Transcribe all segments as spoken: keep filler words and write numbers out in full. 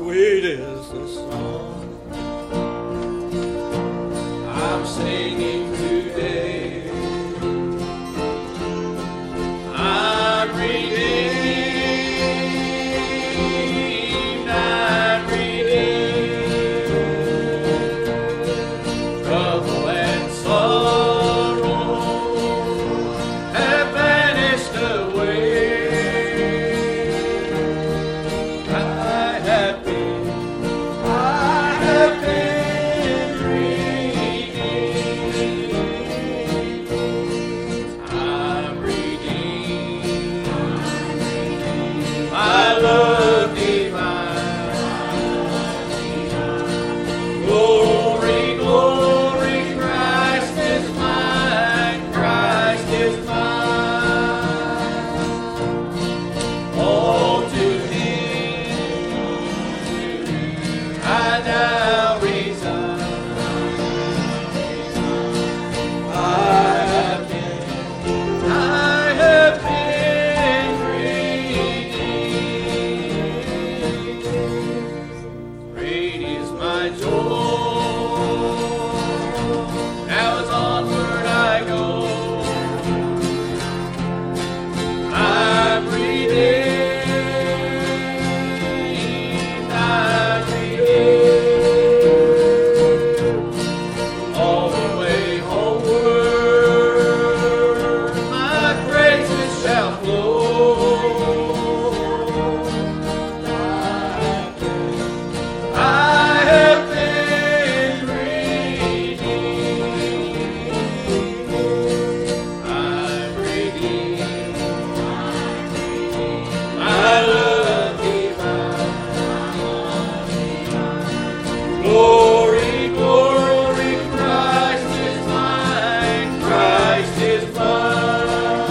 sweet is the song I'm singing today. I'm redeemed, I'm redeemed. Trouble and sorrow have vanished away. I have been, I have been redeemed. I'm redeemed. My love divine. Glory, glory, Christ is mine, Christ is mine. All to Him I now resign. I have been, I have been redeemed. Great is my joy. Now as onward I go. I'm redeemed, I'm redeemed. All the way homeward, my praises shall flow. I have been redeemed. I'm redeemed. My love divine. Glory, glory, Christ is mine, Christ is mine.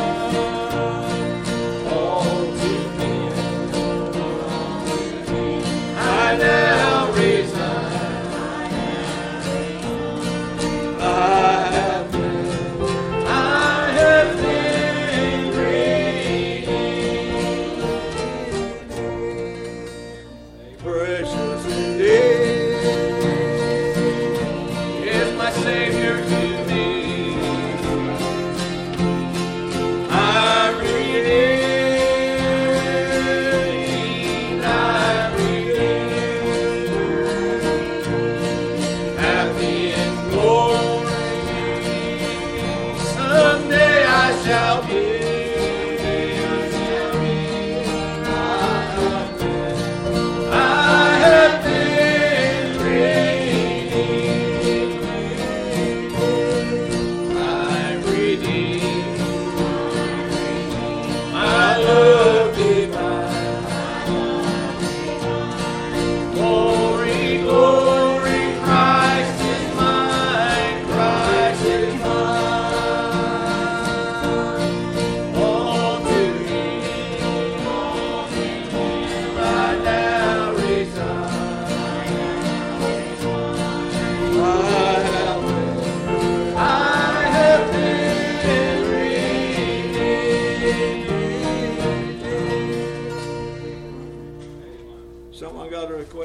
All to Him I now resign. I have been, I have been redeemed. Precious indeed is my Savior to me. I'm redeemed, I'm redeemed. Happy in glory, someday I shall be. I have been redeemed. I'm redeemed. My love divine. Glory, glory, Christ is mine, Christ is mine. All to Him, I now resign. I have been, I have been redeemed. Someone got a request.